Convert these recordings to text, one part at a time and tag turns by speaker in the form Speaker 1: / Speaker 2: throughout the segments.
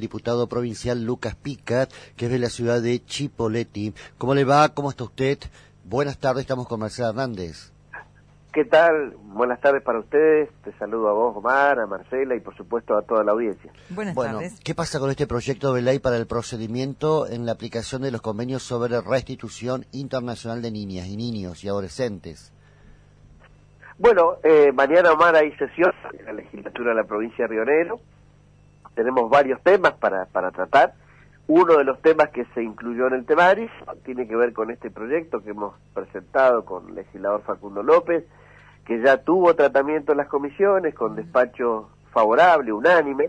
Speaker 1: diputado provincial Lucas Picat, que es de la ciudad de Chipoleti. ¿Cómo le va? ¿Cómo está usted? Buenas tardes, estamos con Marcela Hernández.
Speaker 2: ¿Qué tal? Buenas tardes para ustedes. Te saludo a vos, Omar, a Marcela y por supuesto a toda la audiencia.
Speaker 1: Buenas tardes. ¿Qué pasa con este proyecto de ley para el procedimiento en la aplicación de los convenios sobre restitución internacional de niñas y niños y adolescentes?
Speaker 2: Bueno, mañana, Omar, hay sesión en la legislatura de la provincia de Río Negro. Tenemos varios temas para tratar. Uno de los temas que se incluyó en el temario tiene que ver con este proyecto que hemos presentado con el legislador Facundo López, que ya tuvo tratamiento en las comisiones con despacho favorable, unánime.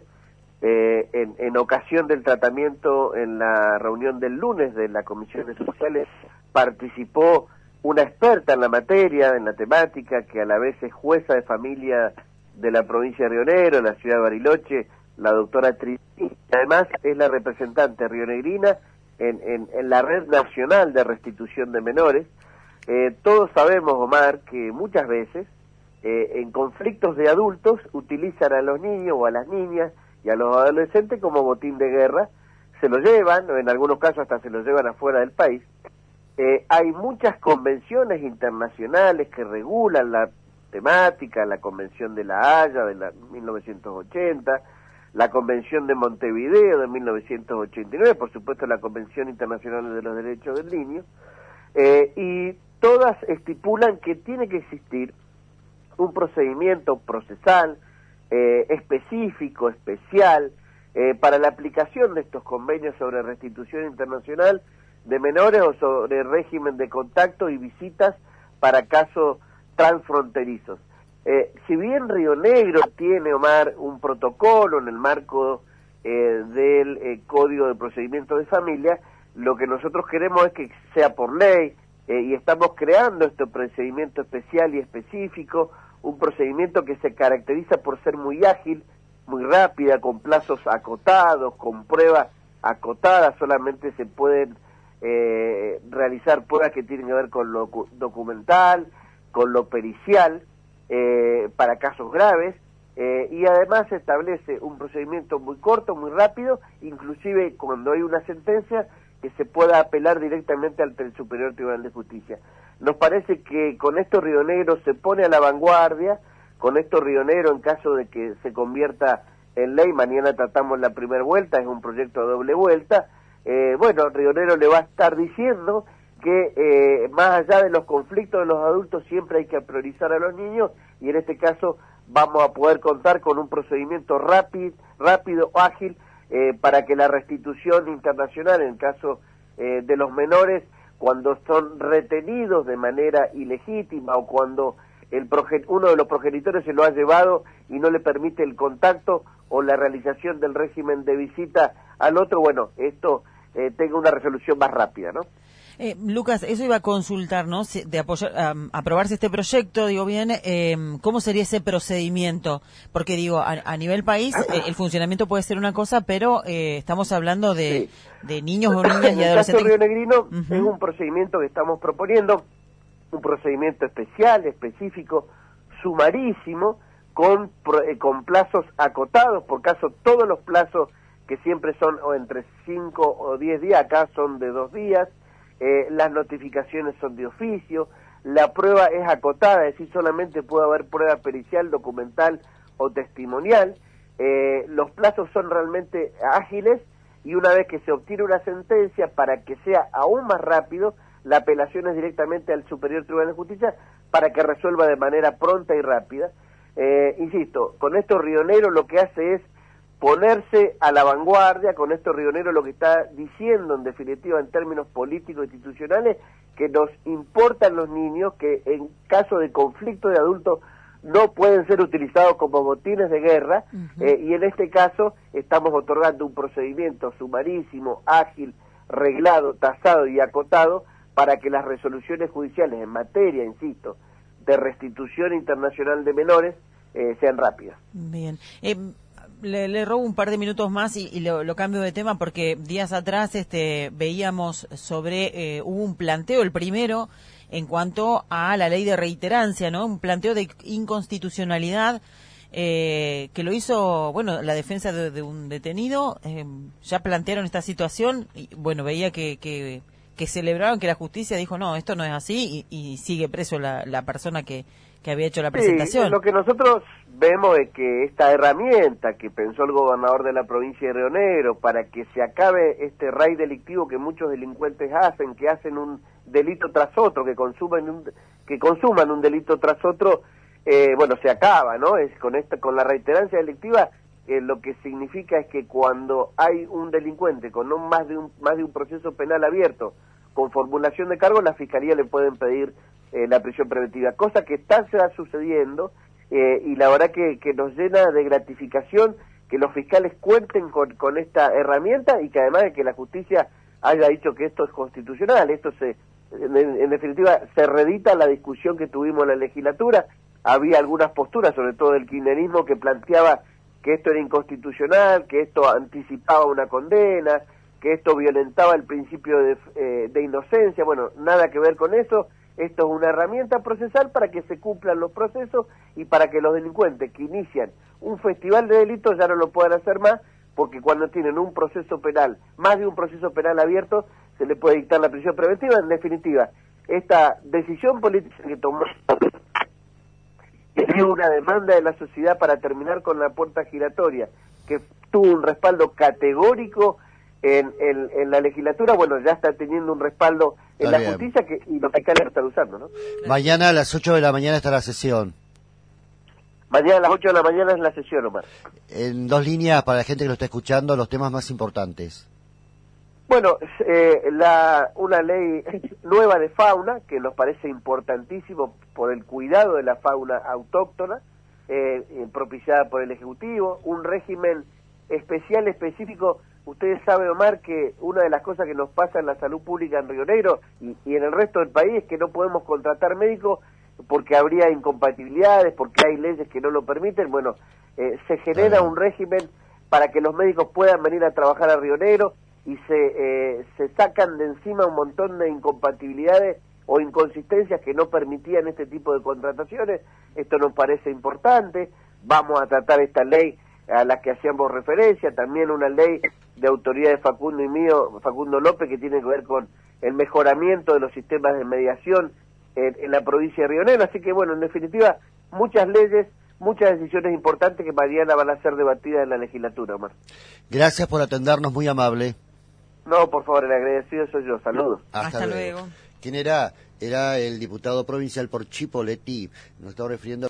Speaker 2: En ocasión del tratamiento en la reunión del lunes de la Comisión de Sociales participó una experta en la materia, en la temática, que a la vez es jueza de familia de la provincia de Río Negro, de la ciudad de Bariloche, la doctora Trini, y además es la representante rionegrina en la Red Nacional de Restitución de Menores. Todos sabemos, Omar, que muchas veces en conflictos de adultos utilizan a los niños o a las niñas y a los adolescentes como botín de guerra, se lo llevan, o en algunos casos hasta se lo llevan afuera del país. Hay muchas convenciones internacionales que regulan la temática, la Convención de La Haya de 1980, la Convención de Montevideo de 1989, por supuesto la Convención Internacional de los Derechos del Niño, y todas estipulan que tiene que existir un procedimiento procesal específico, especial, para la aplicación de estos convenios sobre restitución internacional de menores o sobre régimen de contacto y visitas para casos transfronterizos. Si bien Río Negro tiene, Omar, un protocolo en el marco del Código de Procedimiento de Familia, lo que nosotros queremos es que sea por ley y estamos creando este procedimiento especial y específico, un procedimiento que se caracteriza por ser muy ágil, muy rápida, con plazos acotados, con pruebas acotadas, solamente se pueden realizar pruebas que tienen que ver con lo documental, con lo pericial, para casos graves, y además se establece un procedimiento muy corto, muy rápido, inclusive cuando hay una sentencia que se pueda apelar directamente ante el Superior Tribunal de Justicia. Nos parece que con esto Río Negro se pone a la vanguardia, con esto Río Negro, en caso de que se convierta en ley, mañana tratamos la primera vuelta, es un proyecto de doble vuelta, bueno, Río Negro le va a estar diciendo que más allá de los conflictos de los adultos siempre hay que priorizar a los niños y en este caso vamos a poder contar con un procedimiento rápido, ágil, para que la restitución internacional en el caso de los menores, cuando son retenidos de manera ilegítima o cuando uno de los progenitores se lo ha llevado y no le permite el contacto o la realización del régimen de visita al otro, bueno, esto tenga una resolución más rápida, ¿no?
Speaker 3: Lucas, eso iba a consultar, ¿no? De aprobarse este proyecto, digo bien, ¿cómo sería ese procedimiento? Porque digo, a nivel país, el funcionamiento puede ser una cosa, pero estamos hablando de niños o niñas y adolescentes.
Speaker 2: En el caso rionegrino es un procedimiento que estamos proponiendo, un procedimiento especial, específico, sumarísimo, con plazos acotados, por caso todos los plazos que siempre son o entre 5 o 10 días, acá son de 2 días, las notificaciones son de oficio, la prueba es acotada, es decir, solamente puede haber prueba pericial, documental o testimonial, los plazos son realmente ágiles y una vez que se obtiene una sentencia, para que sea aún más rápido, la apelación es directamente al Superior Tribunal de Justicia para que resuelva de manera pronta y rápida. Insisto, con esto Río Negro lo que hace es ponerse a la vanguardia, con esto Río Negro lo que está diciendo en definitiva en términos políticos e institucionales, que nos importan los niños, que en caso de conflicto de adultos no pueden ser utilizados como botines de guerra, y en este caso estamos otorgando un procedimiento sumarísimo, ágil, reglado, tasado y acotado para que las resoluciones judiciales en materia, insisto, de restitución internacional de menores sean rápidas.
Speaker 3: Bien. Le robo un par de minutos más y lo cambio de tema porque días atrás veíamos sobre, hubo un planteo, el primero, en cuanto a la ley de reiterancia, ¿no? Un planteo de inconstitucionalidad que lo hizo, bueno, la defensa de un detenido, ya plantearon esta situación y, bueno, veía que celebraron que la justicia dijo, no, esto no es así y sigue preso la persona que había hecho la presentación.
Speaker 2: Sí, lo que nosotros vemos es que esta herramienta que pensó el gobernador de la provincia de Río Negro para que se acabe este raid delictivo que muchos delincuentes hacen, que hacen un delito tras otro, que consuman un delito tras otro, bueno, se acaba, ¿no? Es con la reiterancia delictiva, lo que significa es que cuando hay un delincuente con más de un proceso penal abierto, con formulación de cargos, la fiscalía le pueden pedir la prisión preventiva, cosa que está sucediendo, y la verdad que nos llena de gratificación que los fiscales cuenten con esta herramienta y que además de que la justicia haya dicho que esto es constitucional. Esto en definitiva se reedita la discusión que tuvimos en la legislatura. Había algunas posturas, sobre todo del kirchnerismo, que planteaba que esto era inconstitucional, que esto anticipaba una condena, que esto violentaba el principio de inocencia. Bueno, nada que ver con eso. Esto es una herramienta procesal para que se cumplan los procesos y para que los delincuentes que inician un festival de delitos ya no lo puedan hacer más, porque cuando tienen un proceso penal, más de un proceso penal abierto, se le puede dictar la prisión preventiva. En definitiva, esta decisión política que tomó es una demanda de la sociedad para terminar con la puerta giratoria, que tuvo un respaldo categórico en la legislatura. Bueno, ya está teniendo un respaldo en la justicia y los fiscales lo están usando, ¿no?
Speaker 1: Mañana a las 8 de la mañana está la sesión.
Speaker 2: Mañana a las 8 de la mañana es la sesión, Omar.
Speaker 1: En 2 líneas, para la gente que lo está escuchando, los temas más importantes.
Speaker 2: Bueno, una ley nueva de fauna, que nos parece importantísimo por el cuidado de la fauna autóctona, propiciada por el Ejecutivo, un régimen especial, específico. Ustedes saben, Omar, que una de las cosas que nos pasa en la salud pública en Río Negro y en el resto del país es que no podemos contratar médicos porque habría incompatibilidades, porque hay leyes que no lo permiten. Bueno, se genera un régimen para que los médicos puedan venir a trabajar a Río Negro y se sacan de encima un montón de incompatibilidades o inconsistencias que no permitían este tipo de contrataciones. Esto nos parece importante. Vamos a tratar esta ley a la que hacíamos referencia, también una ley de autoridad de Facundo López, que tiene que ver con el mejoramiento de los sistemas de mediación en la provincia de Río Negro. Así que bueno, en definitiva, muchas leyes, muchas decisiones importantes que mañana van a ser debatidas en la legislatura, Omar.
Speaker 1: Gracias por atendernos, muy amable.
Speaker 2: No, por favor, el agradecido soy yo. Saludos.
Speaker 3: Hasta luego.
Speaker 1: ¿Quién era? Era el diputado provincial por Chipoleti. Nos estamos refiriendo